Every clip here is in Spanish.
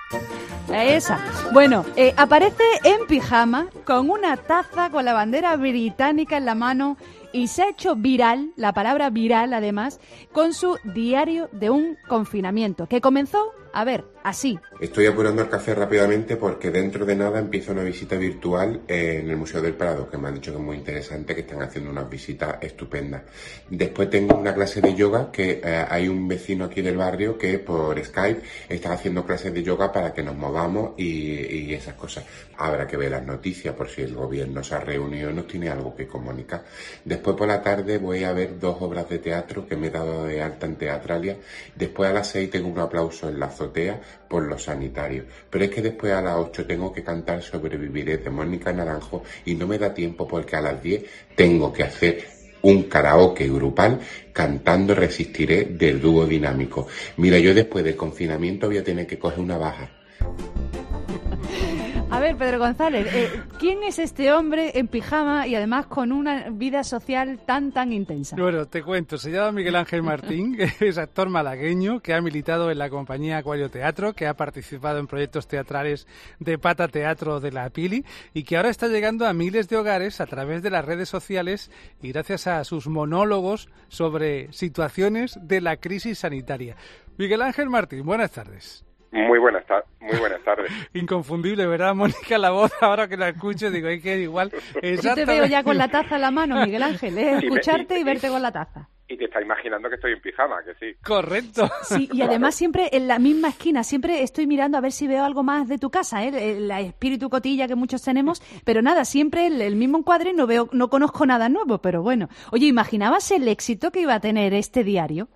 Esa. Bueno, aparece en pijama con una taza con la bandera británica en la mano y se ha hecho viral, la palabra viral además, con su diario de un confinamiento, que comenzó, a ver, así. Estoy apurando el café rápidamente porque dentro de nada empieza una visita virtual en el Museo del Prado, que me han dicho que es muy interesante, que están haciendo unas visitas estupendas. Después tengo una clase de yoga, que hay un vecino aquí del barrio que por Skype está haciendo clases de yoga para que nos movamos y esas cosas. Habrá que ver las noticias por si el gobierno se ha reunido y nos tiene algo que comunicar. Después por la tarde voy a ver 2 obras de teatro que me he dado de alta en Teatralia. Después a las 6 tengo un aplauso en la azotea por los sanitarios. Pero es que después a las 8 tengo que cantar Sobreviviré de Mónica Naranjo y no me da tiempo porque a las 10 tengo que hacer un karaoke grupal cantando Resistiré del dúo dinámico. Mira, yo después del confinamiento voy a tener que coger una baja. A ver, Pedro González, ¿quién es este hombre en pijama y además con una vida social tan intensa? Bueno, te cuento, se llama Miguel Ángel Martín, que es actor malagueño, que ha militado en la compañía Acuario Teatro, que ha participado en proyectos teatrales de Pata Teatro de la Pili y que ahora está llegando a miles de hogares a través de las redes sociales y gracias a sus monólogos sobre situaciones de la crisis sanitaria. Miguel Ángel Martín, buenas tardes. Muy buenas tardes. Inconfundible, ¿verdad, Mónica? La voz, ahora que la escucho, digo, hay que igual... Yo te veo ya con la taza en la mano, Miguel Ángel, escucharte y verte con la taza. Y te está imaginando que estoy en pijama, que sí. Correcto. Sí, y además siempre en la misma esquina, siempre estoy mirando a ver si veo algo más de tu casa, el espíritu cotilla que muchos tenemos, pero nada, siempre el mismo encuadre, no conozco nada nuevo, pero bueno. Oye, ¿imaginabas el éxito que iba a tener este diario?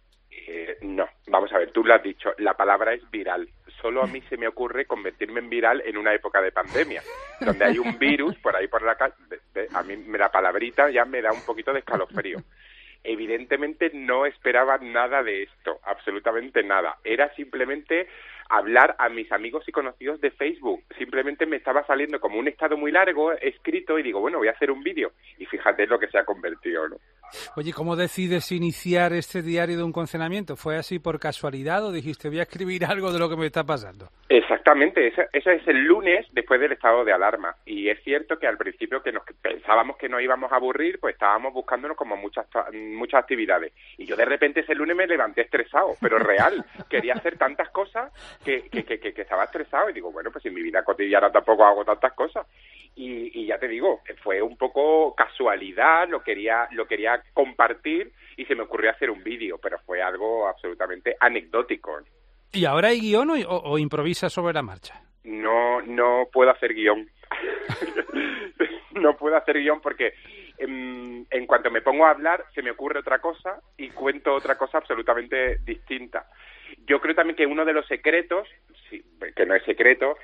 No, vamos a ver, tú lo has dicho, la palabra es viral. Solo a mí se me ocurre convertirme en viral en una época de pandemia, donde hay un virus por ahí por la calle. A mí la palabrita ya me da un poquito de escalofrío. Evidentemente no esperaba nada de esto, absolutamente nada. Era simplemente hablar a mis amigos y conocidos de Facebook. Simplemente me estaba saliendo como un estado muy largo, escrito, y digo, bueno, voy a hacer un vídeo. Y fíjate lo que se ha convertido, ¿no? Oye, ¿cómo decides iniciar este diario de un confinamiento? ¿Fue así por casualidad o dijiste, voy a escribir algo de lo que me está pasando? Exactamente, eso es el lunes después del estado de alarma. Y es cierto que al principio que pensábamos que nos íbamos a aburrir, pues estábamos buscándonos como muchas actividades. Y yo de repente ese lunes me levanté estresado, pero real. Quería hacer tantas cosas que estaba estresado y digo, bueno, pues en mi vida cotidiana tampoco hago tantas cosas. Y ya te digo, fue un poco casualidad, lo quería compartir y se me ocurrió hacer un vídeo, pero fue algo absolutamente anecdótico. ¿Y ahora hay guión o improvisas sobre la marcha? No puedo hacer guión. No puedo hacer guión porque en cuanto me pongo a hablar se me ocurre otra cosa y cuento otra cosa absolutamente distinta. Yo creo también que uno de los secretos, sí, que no es secreto,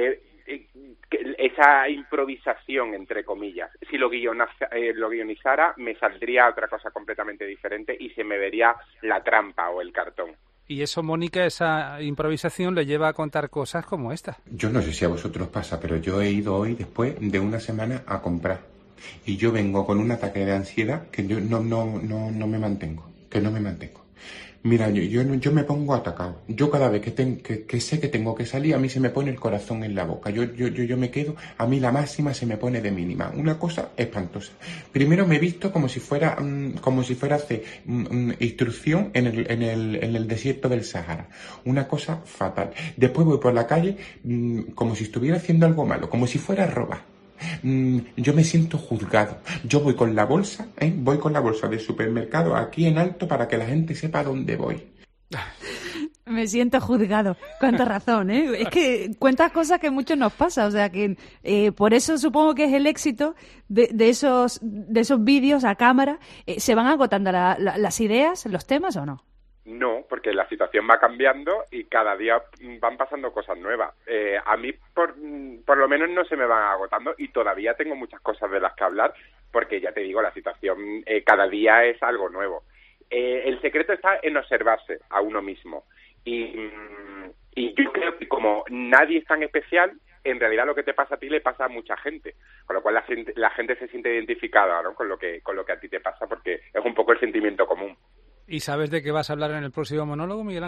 esa improvisación, entre comillas. Si lo guionizara, me saldría otra cosa completamente diferente y se me vería la trampa o el cartón. Y eso, Mónica, esa improvisación le lleva a contar cosas como esta. Yo no sé si a vosotros pasa, pero yo he ido hoy, después de una semana, a comprar. Y yo vengo con un ataque de ansiedad que yo no me mantengo. Mira, yo me pongo atacado. Yo cada vez que sé que tengo que salir, a mí se me pone el corazón en la boca. Yo me quedo, a mí la máxima se me pone de mínima. Una cosa espantosa. Primero me he visto como si fuera hacer instrucción en el desierto del Sahara. Una cosa fatal. Después voy por la calle como si estuviera haciendo algo malo, como si fuera a robar. Yo me siento juzgado. Yo voy con la bolsa del supermercado aquí en alto para que la gente sepa dónde voy. Me siento juzgado. Cuánta razón, ¿eh? Es que cuentas cosas que a muchos nos pasa, o sea que por eso supongo que es el éxito de esos vídeos a cámara. ¿Se van agotando las ideas, los temas o no? No, porque la situación va cambiando y cada día van pasando cosas nuevas. A mí, por lo menos, no se me van agotando y todavía tengo muchas cosas de las que hablar porque, ya te digo, la situación cada día es algo nuevo. El secreto está en observarse a uno mismo. Y yo creo que como nadie es tan especial, en realidad lo que te pasa a ti le pasa a mucha gente. Con lo cual la gente se siente identificada, ¿no? con lo que a ti te pasa porque es un poco el sentimiento común. ¿Y sabes de qué vas a hablar en el próximo monólogo, Miguel Ángel?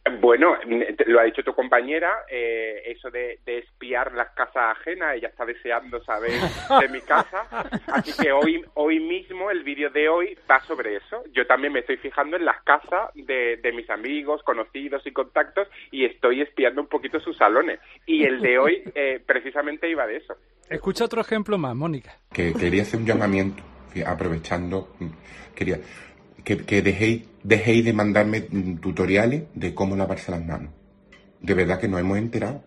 Bueno, lo ha dicho tu compañera, eso de espiar las casas ajenas, ella está deseando saber de mi casa, así que hoy mismo, el vídeo de hoy va sobre eso. Yo también me estoy fijando en las casas de mis amigos, conocidos y contactos y estoy espiando un poquito sus salones. Y el de hoy precisamente iba de eso. Escucha otro ejemplo más, Mónica. Que quería hacer un llamamiento, aprovechando, que dejéis de mandarme tutoriales de cómo lavarse las manos. De verdad que nos hemos enterado.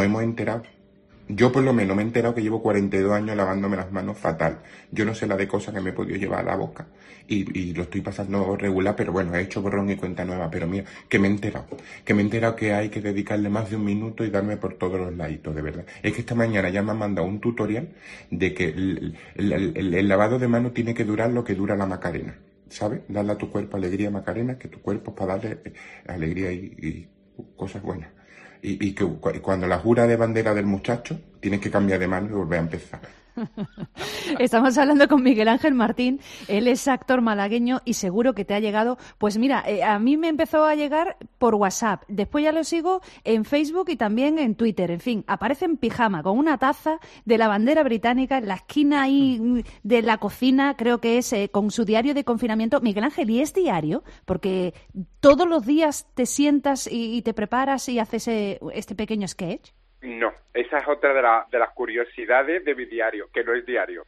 Yo por lo menos me he enterado que llevo 42 años lavándome las manos fatal. Yo no sé la de cosas que me he podido llevar a la boca y lo estoy pasando regular, pero bueno, he hecho borrón y cuenta nueva. Pero mira, que me he enterado que hay que dedicarle más de un minuto y darme por todos los laditos, de verdad. Es que esta mañana ya me han mandado un tutorial de que el lavado de manos tiene que durar lo que dura la Macarena. ¿Sabes? Darle a tu cuerpo alegría, Macarena, que tu cuerpo es para darle alegría y cosas buenas. Y que cuando la jura de bandera del muchacho, tienes que cambiar de mano y volver a empezar. Estamos hablando con Miguel Ángel Martín, él es actor malagueño y seguro que te ha llegado, pues mira, a mí me empezó a llegar por WhatsApp, después ya lo sigo en Facebook y también en Twitter, en fin, aparece en pijama con una taza de la bandera británica en la esquina ahí de la cocina, creo que es con su diario de confinamiento. Miguel Ángel, ¿y es diario? Porque todos los días te sientas y te preparas y haces este pequeño sketch. No, esa es otra de las curiosidades de mi diario, que no es diario.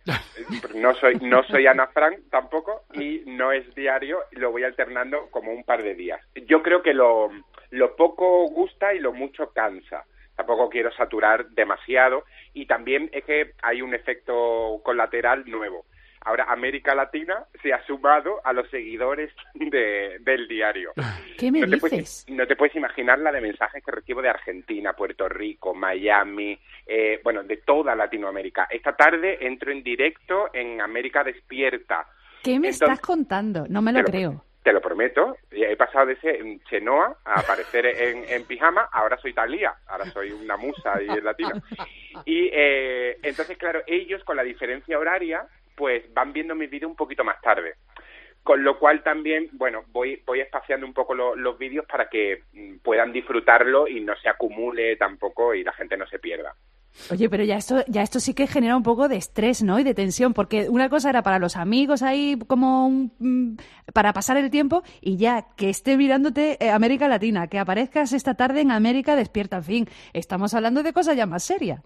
No soy Ana Frank tampoco y no es diario, lo voy alternando como un par de días. Yo creo que lo poco gusta y lo mucho cansa. Tampoco quiero saturar demasiado y también es que hay un efecto colateral nuevo. Ahora América Latina se ha sumado a los seguidores del diario. ¿Qué me dices? No te puedes imaginar la de mensajes que recibo de Argentina, Puerto Rico, Miami, de toda Latinoamérica. Esta tarde entro en directo en América Despierta. ¿Qué me estás contando? No me lo creo. Te lo prometo. He pasado de ser en Chenoa a aparecer en pijama, ahora soy Thalía, ahora soy una musa y el latino. Y entonces, claro, ellos con la diferencia horaria pues van viendo mis vídeos un poquito más tarde. Con lo cual también, voy espaciando un poco los vídeos para que puedan disfrutarlo y no se acumule tampoco y la gente no se pierda. Oye, pero ya esto sí que genera un poco de estrés, ¿no? Y de tensión, porque una cosa era para los amigos ahí como para pasar el tiempo y ya que esté mirándote América Latina, que aparezcas esta tarde en América Despierta, en fin, estamos hablando de cosas ya más serias.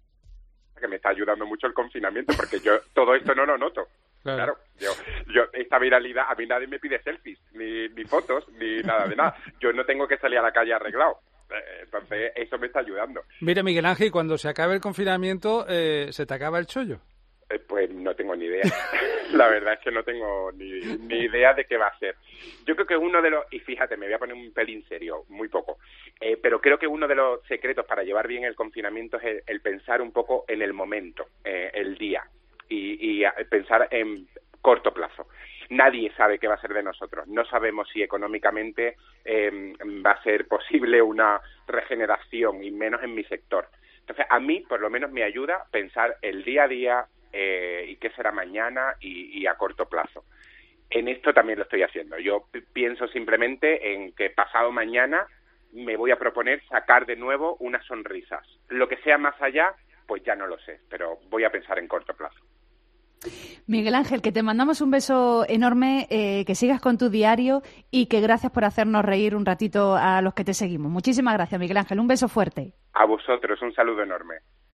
Que me está ayudando mucho el confinamiento porque yo todo esto no lo noto. Claro, yo esta viralidad, a mí nadie me pide selfies, ni fotos, ni nada de nada. Yo no tengo que salir a la calle arreglado. Entonces, eso me está ayudando. Mira, Miguel Ángel, cuando se acabe el confinamiento, ¿se te acaba el chollo? Pues no tengo ni idea. La verdad es que no tengo ni idea de qué va a ser. Yo creo que uno de los... Y fíjate, me voy a poner un pelín serio, muy poco. Pero creo que uno de los secretos para llevar bien el confinamiento es el pensar un poco en el momento, el día. Y pensar en corto plazo. Nadie sabe qué va a ser de nosotros. No sabemos si económicamente va a ser posible una regeneración, y menos en mi sector. Entonces, a mí, por lo menos, me ayuda pensar el día a día y qué será mañana y a corto plazo. En esto también lo estoy haciendo. Yo pienso simplemente en que pasado mañana me voy a proponer sacar de nuevo unas sonrisas. Lo que sea más allá, pues ya no lo sé, pero voy a pensar en corto plazo. Miguel Ángel, que te mandamos un beso enorme, que sigas con tu diario y que gracias por hacernos reír un ratito a los que te seguimos. Muchísimas gracias, Miguel Ángel. Un beso fuerte. A vosotros, un saludo enorme.